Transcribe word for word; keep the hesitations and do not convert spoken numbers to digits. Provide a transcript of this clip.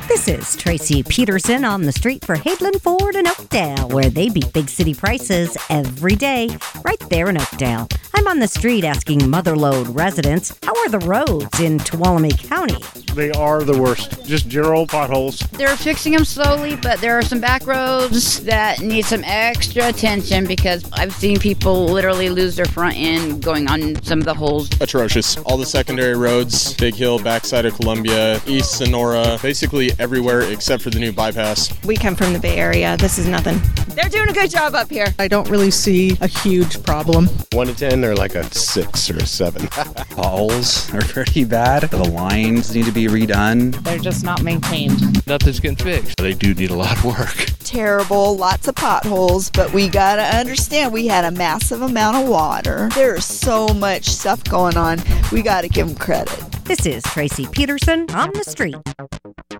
This is Tracy Peterson on the street for Hadeland Ford in Oakdale, where they beat big city prices every day, right there in Oakdale. I'm on the street asking Motherlode residents, how are the roads in Tuolumne County? They are the worst. Just general potholes. They're fixing them slowly, but there are some back roads that need some extra attention because I've seen people literally lose their front end going on some of the holes. Atrocious. All the secondary roads, Big Hill, backside of Columbia, East Sonora, basically everywhere except for the new bypass. We come from the Bay Area. This is nothing. They're doing a good job up here. I don't really see a huge problem. One to ten, they're like a six or a seven. Potholes are pretty bad. The lines need to be redone. They're just not maintained. Nothing's getting fixed. They do need a lot of work. Terrible, lots of potholes, but we gotta understand we had a massive amount of water. There's so much stuff going on. We gotta give them credit. This is Tracy Peterson on the street.